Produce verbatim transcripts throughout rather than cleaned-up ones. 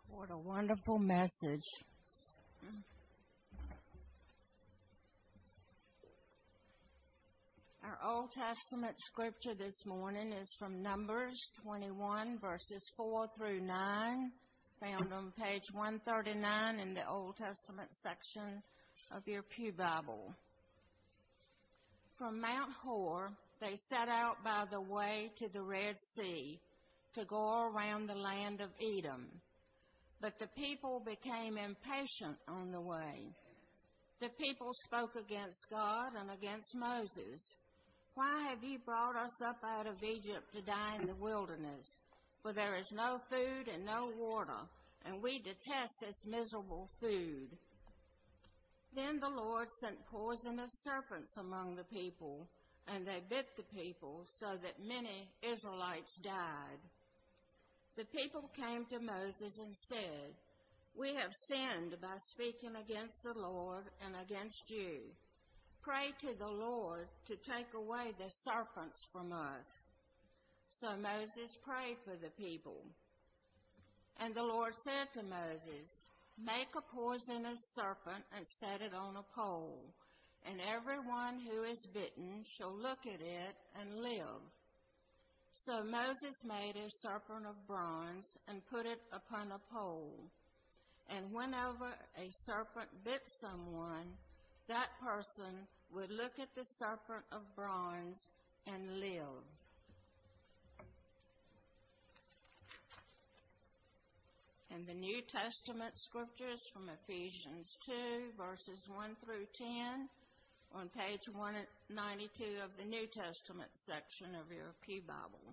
What a wonderful message. Our Old Testament scripture this morning is from Numbers twenty-one, verses four through nine, found on page one thirty-nine in the Old Testament section of your Pew Bible. From Mount Hor, they set out by the way to the Red Sea to go around the land of Edom. But the people became impatient on the way. The people spoke against God and against Moses. Why have you brought us up out of Egypt to die in the wilderness? For there is no food and no water, and we detest this miserable food. Then the Lord sent poisonous serpents among the people, and they bit the people, so that many Israelites died. The people came to Moses and said, "We have sinned by speaking against the Lord and against you. Pray to the Lord to take away the serpents from us." So Moses prayed for the people. And the Lord said to Moses, "Make a poisonous serpent and set it on a pole, and everyone who is bitten shall look at it and live." So Moses made a serpent of bronze and put it upon a pole. And whenever a serpent bit someone, that person would look at the serpent of bronze and live. And the New Testament scriptures from Ephesians two, verses one through ten, on page one ninety-two of the New Testament section of your Pew Bible.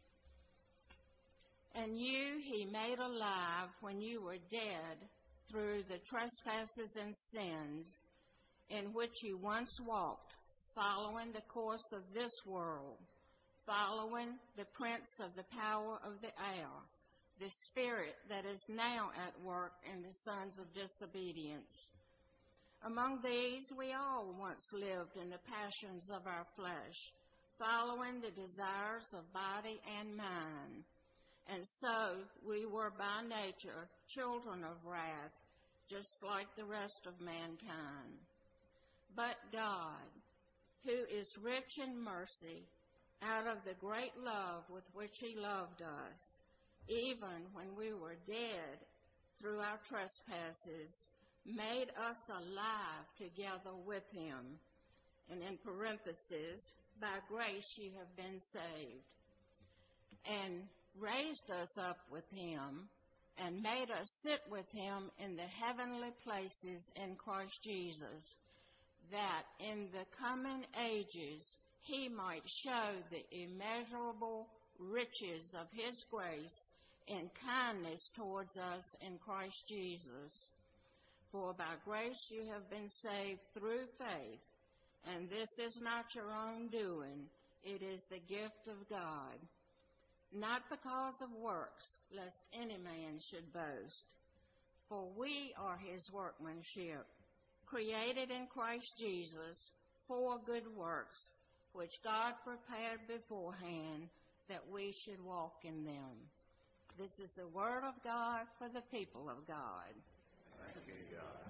"And you he made alive when you were dead through the trespasses and sins in which you once walked, following the course of this world, following the prince of the power of the air, the spirit that is now at work in the sons of disobedience. Among these we all once lived in the passions of our flesh, following the desires of body and mind. And so we were by nature children of wrath, just like the rest of mankind. But God, who is rich in mercy, out of the great love with which he loved us, even when we were dead through our trespasses, made us alive together with him." And in parentheses, "By grace you have been saved. And raised us up with him, and made us sit with him in the heavenly places in Christ Jesus, that in the coming ages he might show the immeasurable riches of his grace in kindness towards us in Christ Jesus. For by grace you have been saved through faith, and this is not your own doing, it is the gift of God, not because of works, lest any man should boast. For we are his workmanship, created in Christ Jesus for good works, which God prepared beforehand that we should walk in them." This is the word of God for the people of God. Thank you, God.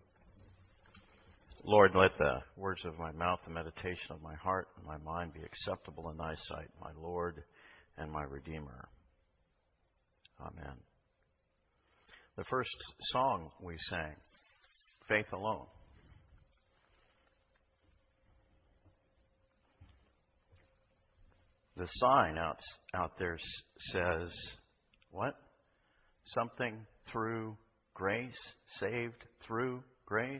Lord, let the words of my mouth, the meditation of my heart and my mind be acceptable in thy sight, my Lord and my Redeemer. Amen. The first song we sang, Faith Alone. The sign out, out there says, what? Something through grace, saved through grace.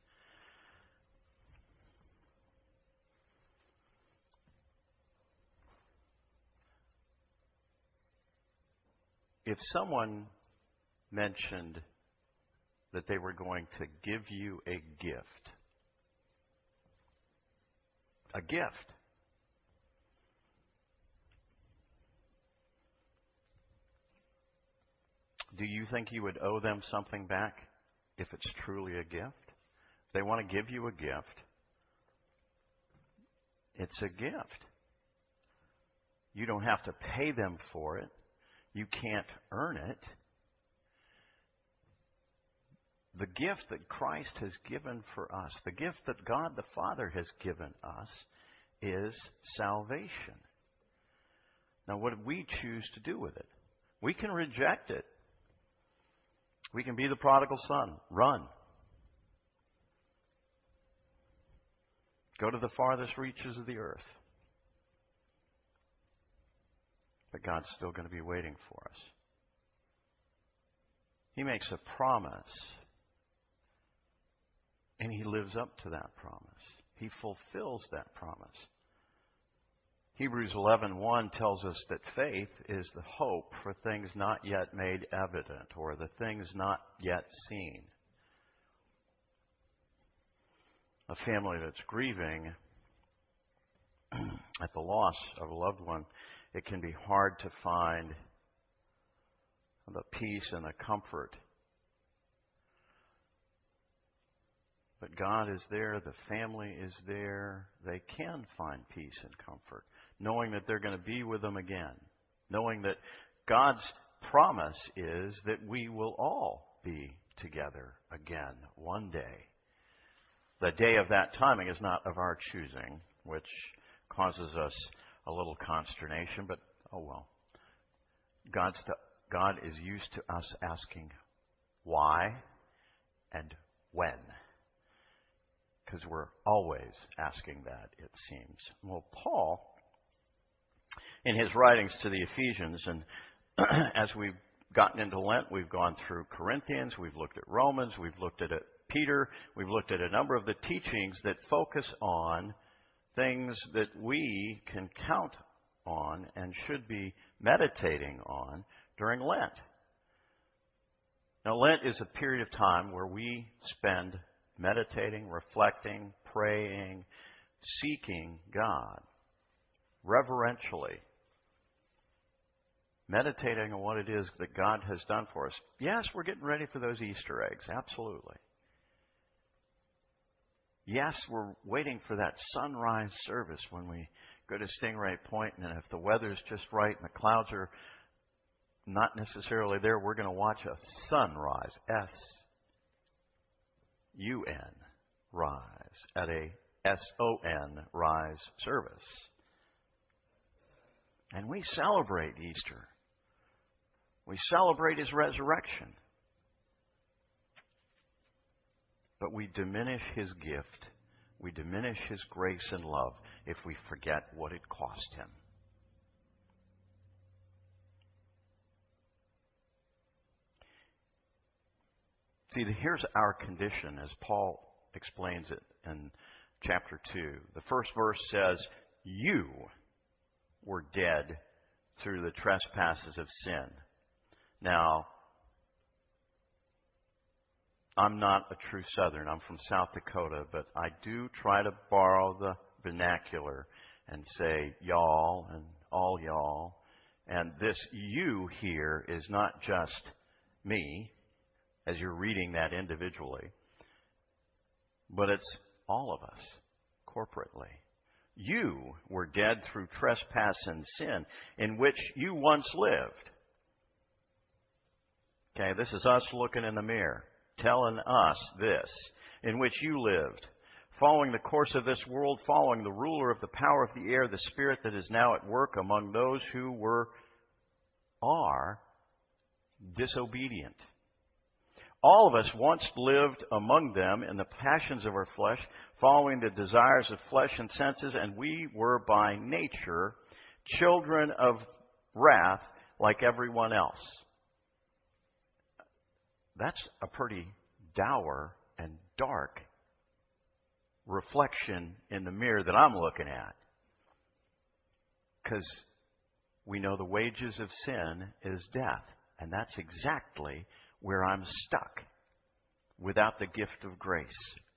If someone mentioned that they were going to give you a gift, a gift, do you think you would owe them something back if it's truly a gift? They want to give you a gift. It's a gift. You don't have to pay them for it. You can't earn it. the gift that Christ has given for us, the gift that God the Father has given us, is salvation. Now, what do we choose to do with it? We can reject it. We can be the prodigal son. Run. Go to the farthest reaches of the earth. But God's still going to be waiting for us. He makes a promise, and He lives up to that promise. He fulfills that promise. Hebrews eleven one tells us that faith is the hope for things not yet made evident, or the things not yet seen. A family that's grieving at the loss of a loved one, it can be hard to find the peace and the comfort. But God is there, the family is there. They can find peace and comfort, knowing that they're going to be with them again, knowing that God's promise is that we will all be together again one day. The day of that timing is not of our choosing, which causes us a little consternation, but oh well. God's the, God is used to us asking why and when. Because we're always asking that, it seems. Well, Paul, in his writings to the Ephesians, and as we've gotten into Lent, we've gone through Corinthians, we've looked at Romans, we've looked at Peter, we've looked at a number of the teachings that focus on things that we can count on and should be meditating on during Lent. Now, Lent is a period of time where we spend meditating, reflecting, praying, seeking God reverentially, meditating on what it is that God has done for us. Yes, we're getting ready for those Easter eggs, absolutely. Yes, we're waiting for that sunrise service when we go to Stingray Point, and if the weather's just right and the clouds are not necessarily there, we're going to watch a sunrise, S U N, rise, at a S O N, rise service. And we celebrate Easter. We celebrate His resurrection. But we diminish His gift. We diminish His grace and love if we forget what it cost Him. See, here's our condition as Paul explains it in chapter two. The first verse says, you were dead through the trespasses of sin. Now, I'm not a true Southern. I'm from South Dakota, but I do try to borrow the vernacular and say y'all and all y'all. And this you here is not just me, as you're reading that individually, but it's all of us corporately. You were dead through trespass and sin, in which you once lived. Okay, this is us looking in the mirror, telling us this, in which you lived, following the course of this world, following the ruler of the power of the air, the spirit that is now at work among those who were, are, disobedient. All of us once lived among them in the passions of our flesh, following the desires of flesh and senses, and we were by nature children of wrath like everyone else. That's a pretty dour and dark reflection in the mirror that I'm looking at. Because we know the wages of sin is death. And that's exactly where I'm stuck without the gift of grace.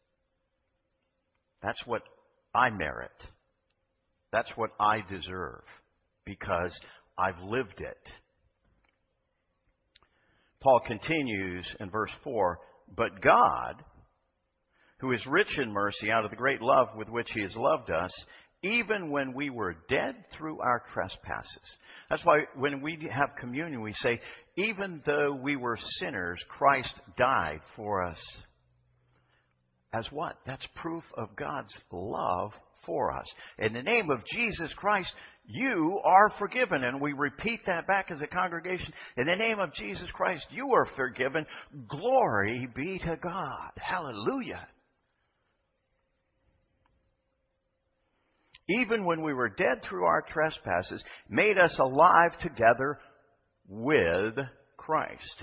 That's what I merit. That's what I deserve because I've lived it. Paul continues in verse four, but God, who is rich in mercy, out of the great love with which He has loved us, even when we were dead through our trespasses. That's why when we have communion, we say, even though we were sinners, Christ died for us. As what? That's proof of God's love for us. In the name of Jesus Christ, you are forgiven. And we repeat that back as a congregation. In the name of Jesus Christ, you are forgiven. Glory be to God. Hallelujah. Even when we were dead through our trespasses, made us alive together with Christ.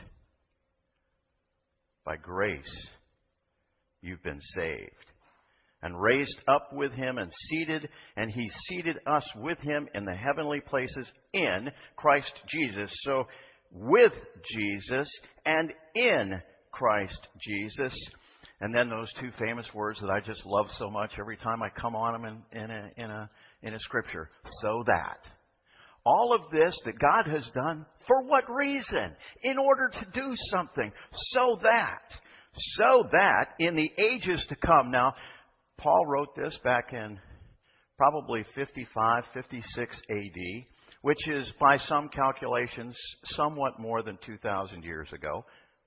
By grace, you've been saved. And raised up with Him and seated, and He seated us with Him in the heavenly places in Christ Jesus. So, with Jesus and in Christ Jesus. And then those two famous words that I just love so much every time I come on them in, in, a, in, a, in a scripture. So that. All of this that God has done, for what reason? In order to do something. So that. So that in the ages to come. Now, Paul wrote this back in probably fifty-five, fifty-six A D, which is by some calculations somewhat more than two thousand years ago.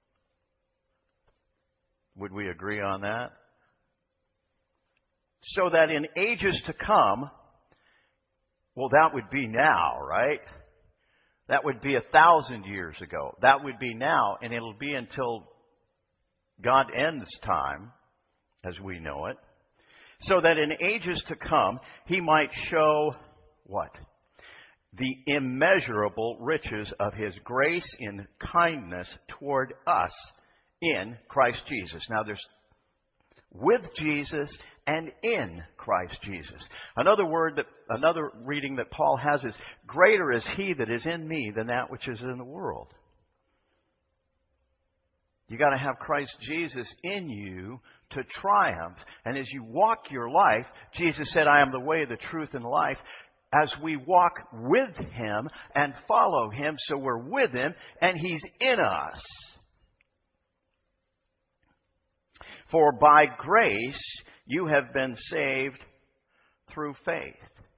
Would we agree on that? So that in ages to come, well, that would be now, right? That would be a thousand years ago. That would be now, and it'll be until God ends time, as we know it. So that in ages to come, He might show what? The immeasurable riches of His grace in kindness toward us in Christ Jesus. Now there's with Jesus and in Christ Jesus. Another word that, another reading that Paul has is, greater is He that is in me than that which is in the world. You got to have Christ Jesus in you to triumph. And as you walk your life, Jesus said, I am the way, the truth, and life. As we walk with Him and follow Him, so we're with Him and He's in us. For by grace you have been saved through faith.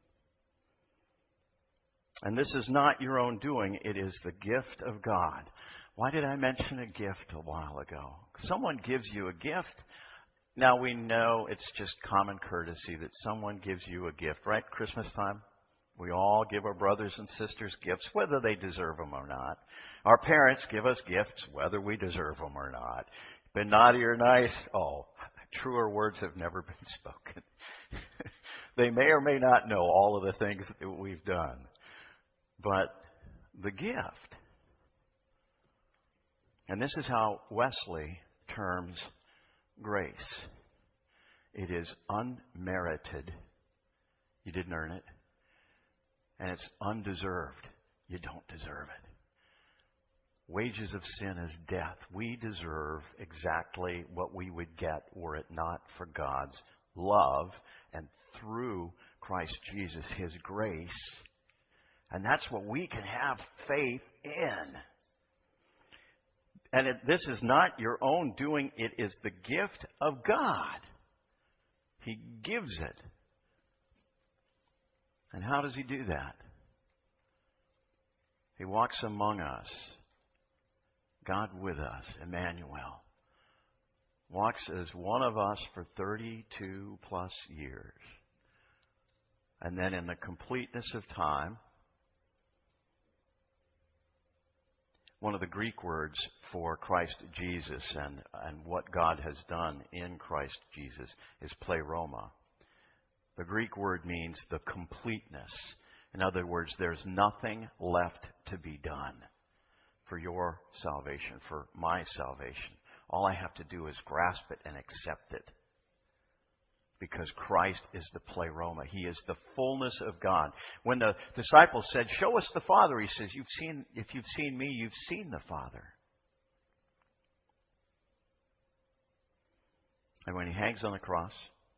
And this is not your own doing, it is the gift of God. Why did I mention a gift a while ago? Someone gives you a gift. Now we know it's just common courtesy that someone gives you a gift, right? Christmas time, we all give our brothers and sisters gifts, whether they deserve them or not. Our parents give us gifts, whether we deserve them or not. Been naughty or nice? Oh, truer words have never been spoken. They may or may not know all of the things that we've done. But the gift. And this is how Wesley terms grace. It is unmerited. You didn't earn it. And it's undeserved. You don't deserve it. Wages of sin is death. We deserve exactly what we would get were it not for God's love and through Christ Jesus, His grace. And that's what we can have faith in. And it, this is not your own doing. It is the gift of God. He gives it. And how does He do that? He walks among us. God with us, Emmanuel, walks as one of us for thirty-two plus years. And then in the completeness of time, one of the Greek words for Christ Jesus and, and what God has done in Christ Jesus is pleroma. The Greek word means the completeness. In other words, there's nothing left to be done for your salvation, for my salvation. All I have to do is grasp it and accept it. Because Christ is the pleroma. He is the fullness of God. When the disciples said, show us the Father, He says, you've seen, if you've seen me, you've seen the Father. And when He hangs on the cross,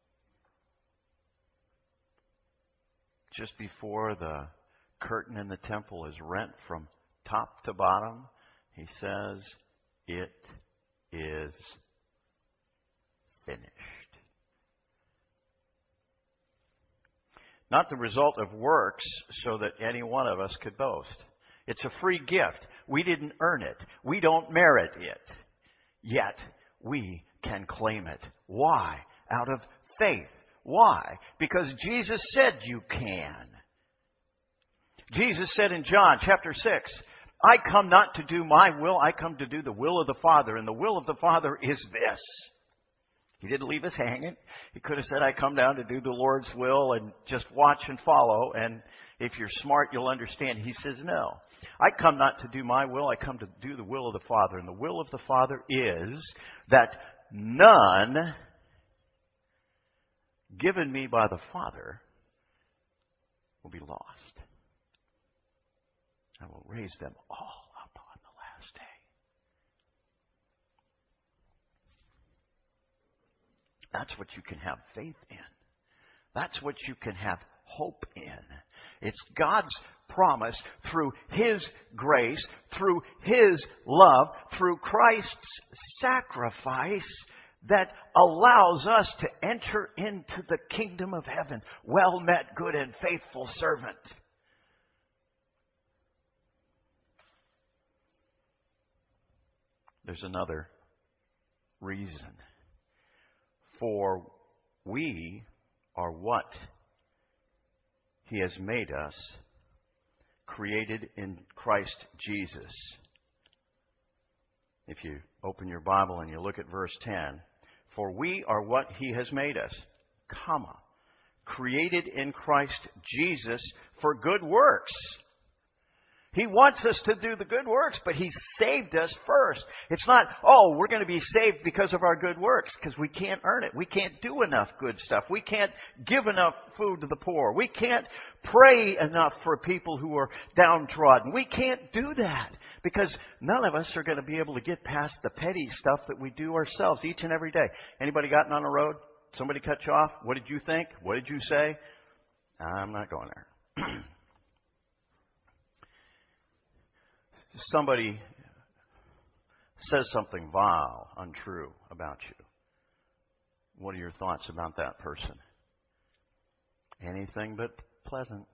just before the curtain in the temple is rent from top to bottom, He says, it is finished. not the result of works so that any one of us could boast. It's a free gift. We didn't earn it. We don't merit it. Yet, we can claim it. Why? Out of faith. Why? Because Jesus said you can. Jesus said in John chapter six, I come not to do my will, I come to do the will of the Father. And the will of the Father is this. He didn't leave us hanging. He could have said, I come down to do the Lord's will and just watch and follow. And if you're smart, you'll understand. He says, no. I come not to do my will, I come to do the will of the Father. And the will of the Father is that none given me by the Father will be lost. I will raise them all up on the last day. That's what you can have faith in. That's what you can have hope in. It's God's promise through His grace, through His love, through Christ's sacrifice that allows us to enter into the kingdom of heaven. Well met, good and faithful servant. There's another reason. For we are what He has made us, created in Christ Jesus. If you open your Bible and you look at verse ten, for we are what He has made us, comma, created in Christ Jesus for good works. He wants us to do the good works, but He saved us first. It's not, oh, we're going to be saved because of our good works, because we can't earn it. We can't do enough good stuff. We can't give enough food to the poor. We can't pray enough for people who are downtrodden. We can't do that, because none of us are going to be able to get past the petty stuff that we do ourselves each and every day. Anybody gotten on a road? Somebody cut you off? What did you think? What did you say? I'm not going there. Somebody says something vile, untrue about you. What are your thoughts about that person? Anything but pleasant.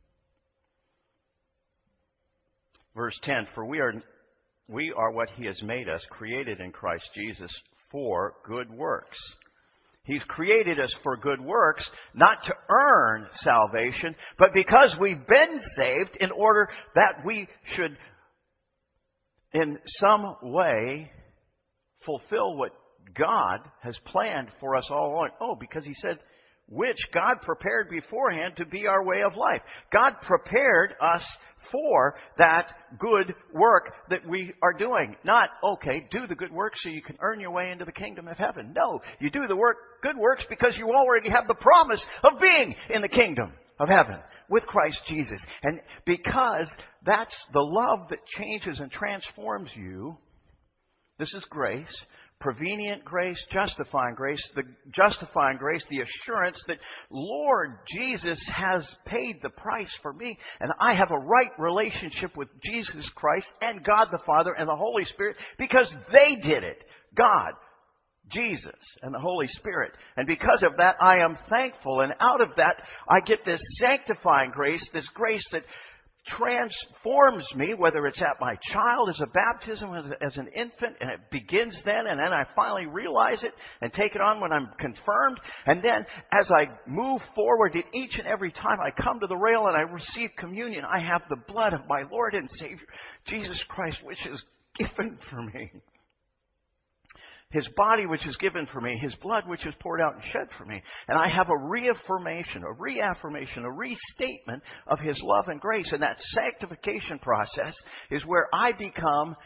Verse ten, for we are we are what He has made us, created in Christ Jesus for good works. He's created us for good works, not to earn salvation, but because we've been saved in order that we should in some way fulfill what God has planned for us all along. Oh, because He said, which God prepared beforehand to be our way of life. God prepared us for that good work that we are doing. Not, okay, do the good work so you can earn your way into the kingdom of heaven. No, you do the work, good works because you already have the promise of being in the kingdom of heaven with Christ Jesus. And because that's the love that changes and transforms you, this is grace, prevenient grace, justifying grace, the justifying grace, the assurance that Lord Jesus has paid the price for me, and I have a right relationship with Jesus Christ and God the Father and the Holy Spirit because they did it. God, Jesus, and the Holy Spirit. And because of that, I am thankful. And out of that, I get this sanctifying grace, this grace that transforms me, whether it's at my child as a baptism, as, as an infant, and it begins then, and then I finally realize it and take it on when I'm confirmed. And then as I move forward, at each and every time I come to the rail and I receive communion, I have the blood of my Lord and Savior, Jesus Christ, which is given for me. His body which is given for me, His blood which is poured out and shed for me. And I have a reaffirmation, a reaffirmation, a restatement of His love and grace. And that sanctification process is where I become,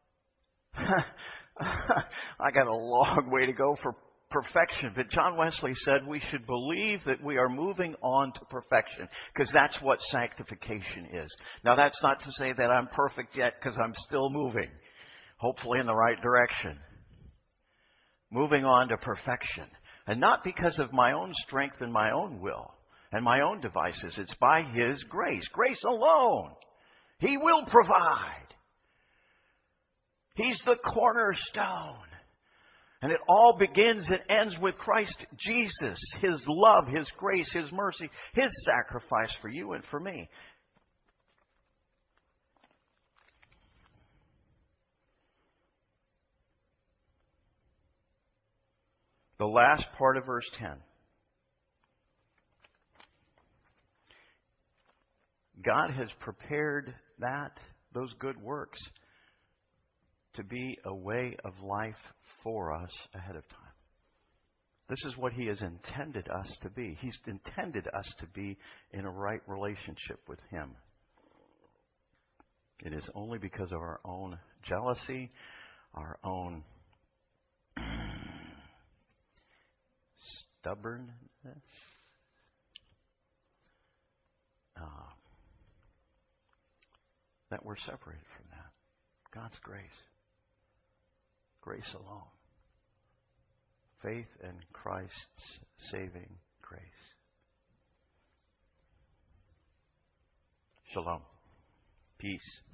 I got a long way to go for perfection. But John Wesley said we should believe that we are moving on to perfection, because that's what sanctification is. Now that's not to say that I'm perfect yet, because I'm still moving, hopefully in the right direction. Moving on to perfection. And not because of my own strength and my own will and my own devices. It's by His grace. Grace alone. He will provide. He's the cornerstone. And it all begins and ends with Christ Jesus, His love, His grace, His mercy, His sacrifice for you and for me. The last part of verse ten. God has prepared that, those good works, to be a way of life for us ahead of time. This is what He has intended us to be. He's intended us to be in a right relationship with Him. It is only because of our own jealousy, our own stubbornness, uh, that we're separated from that. God's grace. Grace alone. Faith in Christ's saving grace. Shalom. Peace.